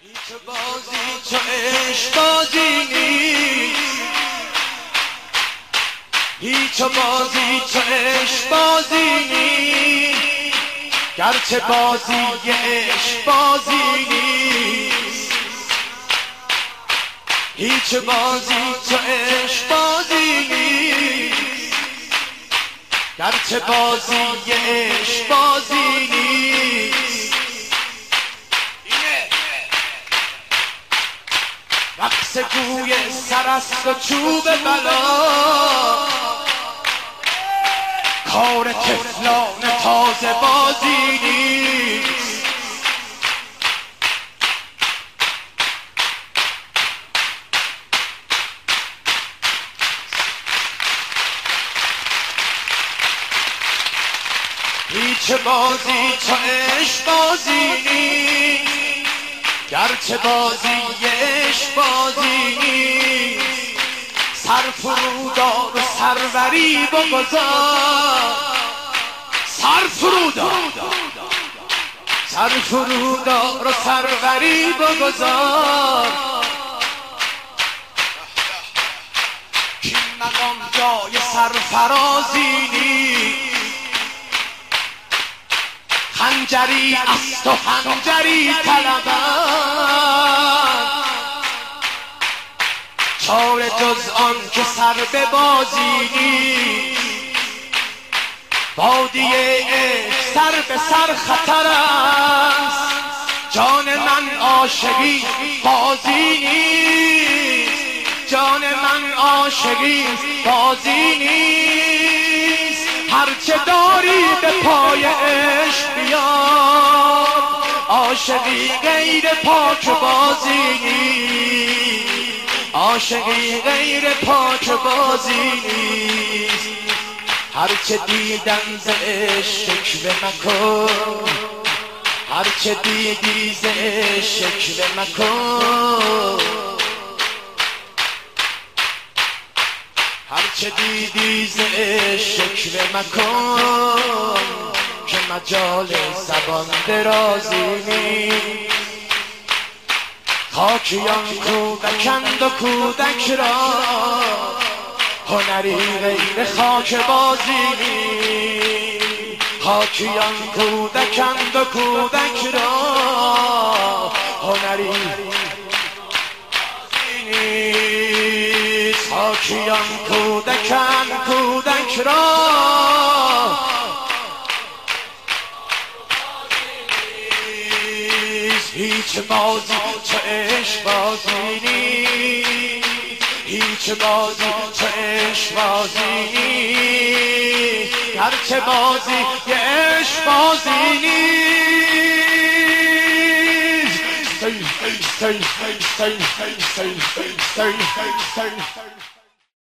هیچ بازی چو عشق بازی نیست، هیچ بازی چو عشق بازی نیست، گرچه بازی عشق بازی نیست. هیچ بازی چو عشق بازی نیست، گرچه بازی عشق بازی نیست. رقص گوی سرست و چوب بلا، کار طفلان تازه بازی نیست. هیچ بازی چو عشق بازی نیست، گرچه بازی عشق بازی نیست. سر فرودار و سروری بگذار، سر فرودار و سروری بگذار. کین مقام جای سرفرازی نیست، خنجری است و خنجری طلبد. چاره جز آن که سر به بازی نیست، بادیه عشق سر به سر خطر است. جان من عاشقی بازی نیست، جان من عاشقی بازی نیست. هرچه داری به پای عشق بیار، عاشقی غیر پاک بازی نیست، عاشقی غیر پاک بازی نیست. هرچه دیدم ز عشق شکوه مکن، هرچه دیدی ز عشق شکوه مکن. هرچه دیدی ز عشق شکوه مکن، که مجال زبان درازی نیست. خاکیان کودکند و کودک را، هنری غیر خاک بازی نیست. خاکیان کودکند و کودک را، هنری نیست. خاکیان کودکند کودک را، هیچ بازی چو عشق بازی نیست، هیچ بازی چو عشق بازی نیست. گرچه بازی عشق بازی نیست.